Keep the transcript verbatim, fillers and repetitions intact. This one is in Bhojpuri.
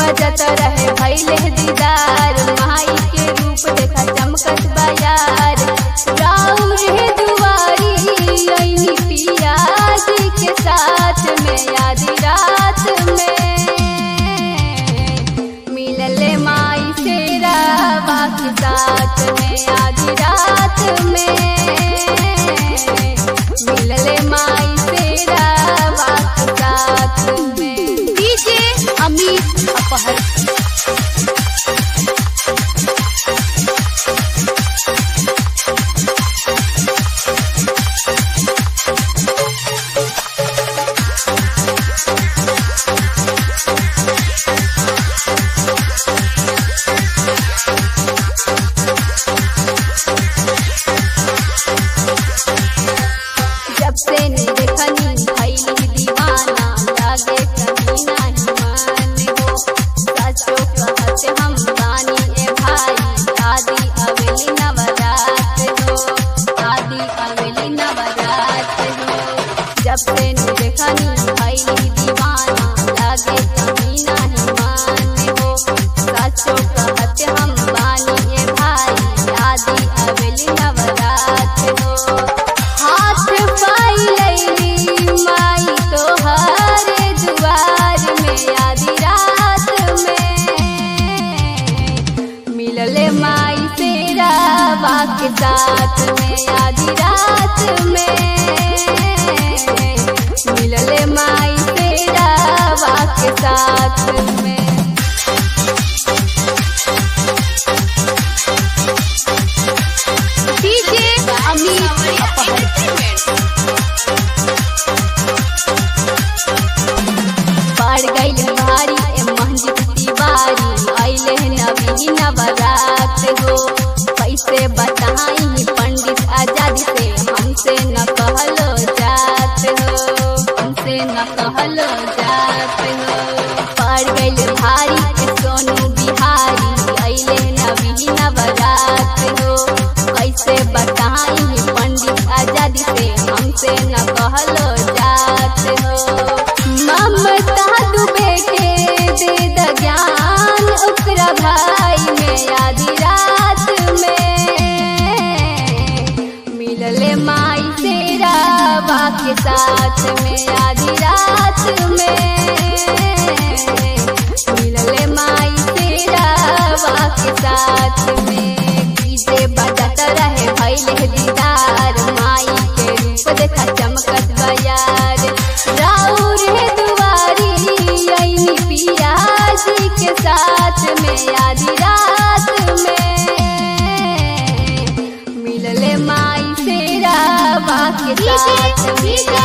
बजत रहे भइले दीदार, माई के रूप देखा चमकत बयार। राउर है दुआरी आईनी पिया जी के साथ में, आधी रात में मिलले माई तेरा बाकी साथ में, आधी रात में मिलले माई तेरा बाकी साथ में। डीजे अमित अपहर जब से देखनी भइली दीवाना, लागे कहीं नहीं मान हो। सचो कहते हम बानी ए भाई, आदि अवेली नवरात हो, आदि अवेली नवरात हो। जब से देखनी भइली दीवाना, लागे कहीं नहीं मान हो। सचो कहते हम बानी ए भाई, आदि अवेली नवरात हो। हाथ पाई माई तोहरे दुआर में, आधी रात में मिलले माई तेरा बाके साथ में, आधी रात में मिलले माई तेरा बाके साथ में। डीजे अमित अपहर पड़ गई भारी ए महजिद दीवारी, अइले नवी नवरात हो। कैसे बताई पंडित आजादी से, हमसे न कहलो जात हो, हमसे न कहलो जात हो। पड़ गई भारी ए सोनू बिहारी, अइले नवी नवरात हो। कैसे बताई पंडित आजादी से, हमसे न कहलो जात हो। ममता डूबे के दे द ज्ञान ओकरा भाई में, आधी रात में मिलले माई तेरा बाके साथ में, आधी रात में मिलले माई तेरा बाके साथ में। डीजे बजत रहे भइले दीदार, माई के रूप देखा चमकत बयार। राउर है दुआरी आईनी पिया जी के साथ में, आधी रात में मिलले माई तेरा बाके साथ में।